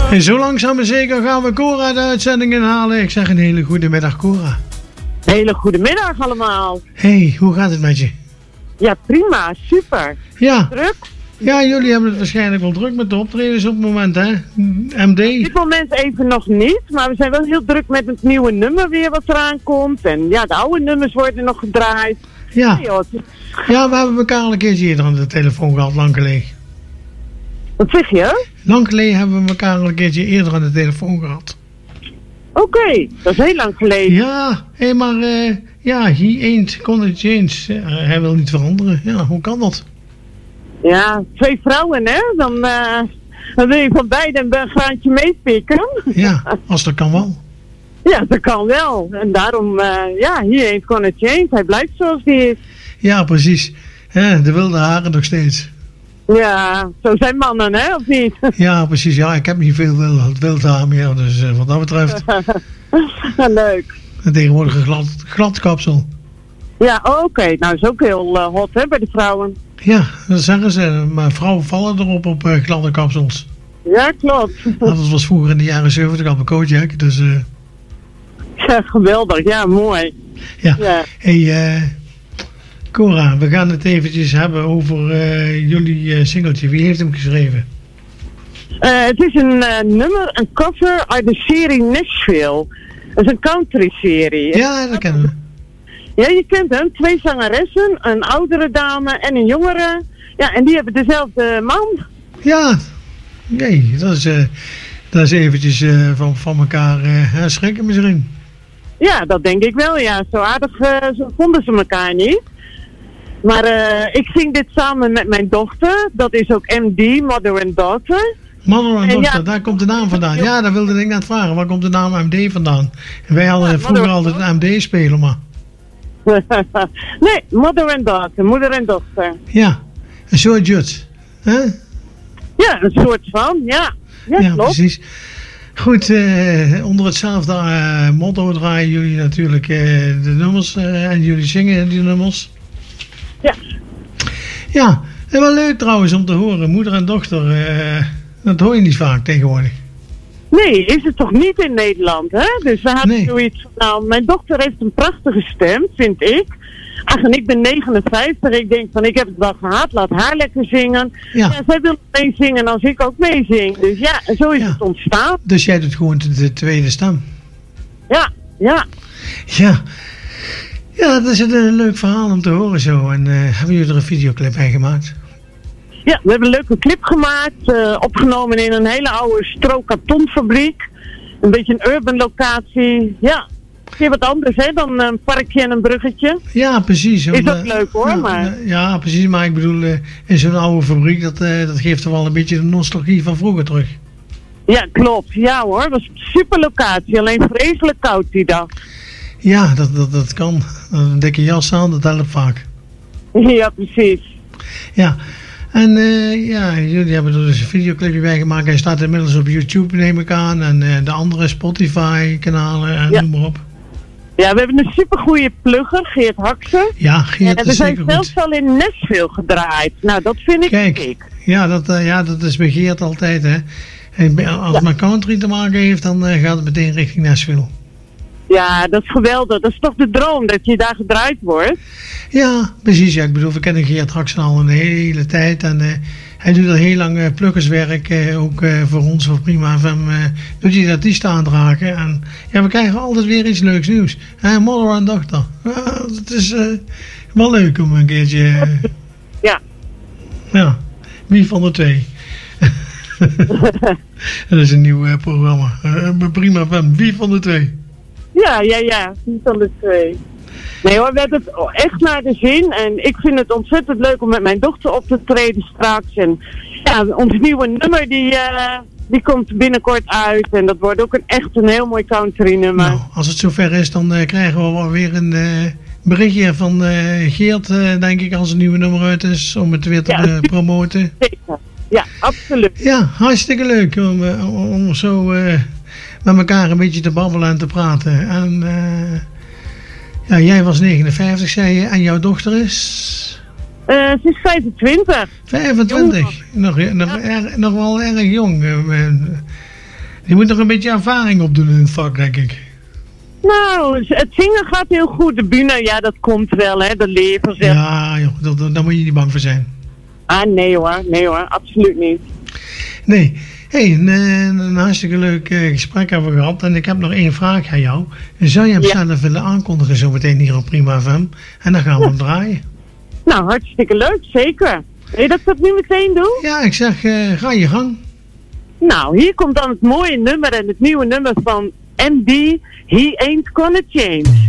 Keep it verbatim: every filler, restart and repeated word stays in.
En zo langzaam maar zeker gaan we Cora de uitzending inhalen. Ik zeg een hele goede middag, Cora. Hele goede middag allemaal. Hey, hoe gaat het met je? Ja, prima, super. Ja. Druk? Ja, jullie hebben het waarschijnlijk wel druk met de optredens op het moment, hè? M D? Op dit moment even nog niet, maar we zijn wel heel druk met het nieuwe nummer weer wat eraan komt. En ja, de oude nummers worden nog gedraaid. Ja. Hey, joh, het... Ja, we hebben elkaar al een keertje eerder aan de telefoon gehad, lang geleden. Wat zeg je? Lang geleden hebben we elkaar al een keertje eerder aan de telefoon gehad. Oké, okay, dat is heel lang geleden. Ja, hé, maar uh, ja, he ain't gonna change. Uh, hij wil niet veranderen. Ja, hoe kan dat? Ja, twee vrouwen, hè? Dan, uh, dan wil je van beide een graantje meepikken. Ja, als dat kan wel. Ja, dat kan wel. En daarom, uh, ja, he ain't gonna change. Hij blijft zoals hij is. Ja, precies. He, de wilde haren nog steeds. Ja, zo zijn mannen, hè, of niet? Ja, precies. Ja, ik heb niet veel wild, wild haar meer, dus uh, wat dat betreft. Leuk. En tegenwoordig een glad, glad kapsel. Ja, oké. Okay. Nou, is ook heel uh, hot, hè, bij de vrouwen. Ja, dat zeggen ze. Maar vrouwen vallen erop op uh, gladde kapsels. Ja, klopt. Dat was vroeger in de jaren zeventig al bij Kojak, dus... Uh... Ja, geweldig. Ja, mooi. Ja. ja. Hey, uh, Cora, we gaan het eventjes hebben over uh, jullie uh, singeltje. Wie heeft hem geschreven? Uh, het is een uh, nummer, een cover uit de serie Nashville. Dat is een country-serie. Ja, dat kennen we. Ja, je kent hem. Twee zangeressen, een oudere dame en een jongere. Ja, en die hebben dezelfde man. Ja, nee, dat is, uh, dat is eventjes uh, van, van elkaar uh, schrikken misschien. Ja, dat denk ik wel, ja. Zo aardig uh, zo vonden ze elkaar niet. Maar uh, ik zing dit samen met mijn dochter. Dat is ook M D, Mother and Daughter. Mother and Daughter, ja, daar komt de naam vandaan. Ja, daar wilde ik net vragen. Waar komt de naam M D vandaan? En wij hadden ja, vroeger altijd een M D spelen, maar... Nee, Mother and Daughter, moeder en dochter. Ja, een soort jut. Huh? Ja, een soort van, ja. Ja, ja klopt. Precies. Goed, uh, onder hetzelfde uh, motto draaien jullie natuurlijk uh, de nummers uh, en jullie zingen die nummers. Ja. Ja, en wel leuk trouwens om te horen. Moeder en dochter, uh, dat hoor je niet vaak tegenwoordig. Nee, is het toch niet in Nederland, hè? Dus we hadden nee. zoiets van, nou, mijn dochter heeft een prachtige stem, vind ik. Ach, en ik ben negenenvijftig, ik denk van, ik heb het wel gehad, laat haar lekker zingen. Ja. Ja, zij wil meezingen als ik ook meezing. Dus ja, zo is ja. het ontstaan. Dus jij doet gewoon de, de tweede stem? Ja, ja. Ja. Ja, dat is een, een leuk verhaal om te horen zo. En uh, hebben jullie er een videoclip bij gemaakt? Ja, we hebben een leuke clip gemaakt, uh, opgenomen in een hele oude strookkartonfabriek. Een beetje een urban locatie, ja. Weer wat anders, hè, dan een parkje en een bruggetje. Ja, precies. Is ook uh, leuk, hoor, ja, maar... Ja, precies, maar ik bedoel, uh, in zo'n oude fabriek, dat, uh, dat geeft er wel een beetje de nostalgie van vroeger terug. Ja, klopt. Ja hoor, het was een super locatie, alleen vreselijk koud die dag. Ja, dat, dat, dat kan. Een dikke jas aan, dat helpt vaak. Ja, precies. Ja. En uh, ja, jullie hebben er dus een videoclipje bij gemaakt. Hij staat inmiddels op YouTube, neem ik aan. En uh, de andere Spotify-kanalen en ja. noem maar op. Ja, we hebben een supergoeie plugger, Geert Haksen. Ja, Geert en is zeker goed. we zijn zelfs al in Nashville gedraaid. Nou, dat vind ik Kijk, ik. Ja, dat, uh, ja, dat is bij Geert altijd, hè. En als het ja. met country te maken heeft, dan uh, gaat het meteen richting Nashville. Ja, dat is geweldig. Dat is toch de droom, dat je daar gedraaid wordt? Ja, precies. Ja. Ik bedoel, we kennen Geert Haksen al een hele tijd. En uh, hij doet al heel lang uh, pluggerswerk, uh, ook uh, voor ons, voor Prima F M. Uh, doet hij dat die aandragen. En ja, we krijgen altijd weer iets leuks nieuws. Uh, Mother en dochter. Uh, het is uh, wel leuk om een keertje... Uh, ja. Ja, wie van de twee? Dat is een nieuw uh, programma. Uh, Prima F M, wie van de twee? Ja, ja, ja. Wie van de twee. Nee hoor, we hebben het echt naar de zin. En ik vind het ontzettend leuk om met mijn dochter op te treden straks. En ja, ons nieuwe nummer die, uh, die komt binnenkort uit. En dat wordt ook een, echt een heel mooi country nummer. Nou, als het zover is, dan uh, krijgen we wel weer een uh, berichtje van uh, Geert, uh, denk ik, als een nieuwe nummer uit is. Om het weer te ja, uh, promoten. Zeker. Ja, absoluut. Ja, hartstikke leuk om, uh, om zo uh, met elkaar een beetje te babbelen en te praten. En... Uh, Ja, jij was negenenvijftig, zei je, en jouw dochter is? Uh, ze is vijfentwintig. vijfentwintig? Nog, nog, ja. erg, nog wel erg jong. Je moet nog een beetje ervaring opdoen in het vak, denk ik. Nou, het zingen gaat heel goed. De bühne, ja, dat komt wel, hè. De lever zegt. Ja, joh, dat, dat, daar moet je niet bang voor zijn. Ah, nee hoor. Nee hoor, absoluut niet. Nee. Hé, hey, een, een hartstikke leuk uh, gesprek hebben we gehad. En ik heb nog één vraag aan jou. Zou je hem ja. zelf willen aankondigen zometeen hier op Prima F M? En dan gaan we ja. hem draaien. Nou, hartstikke leuk. Zeker. Wil je dat dat nu meteen doen? Ja, ik zeg, uh, ga je gang. Nou, hier komt dan het mooie nummer en het nieuwe nummer van M D, He Ain't Gonna Change.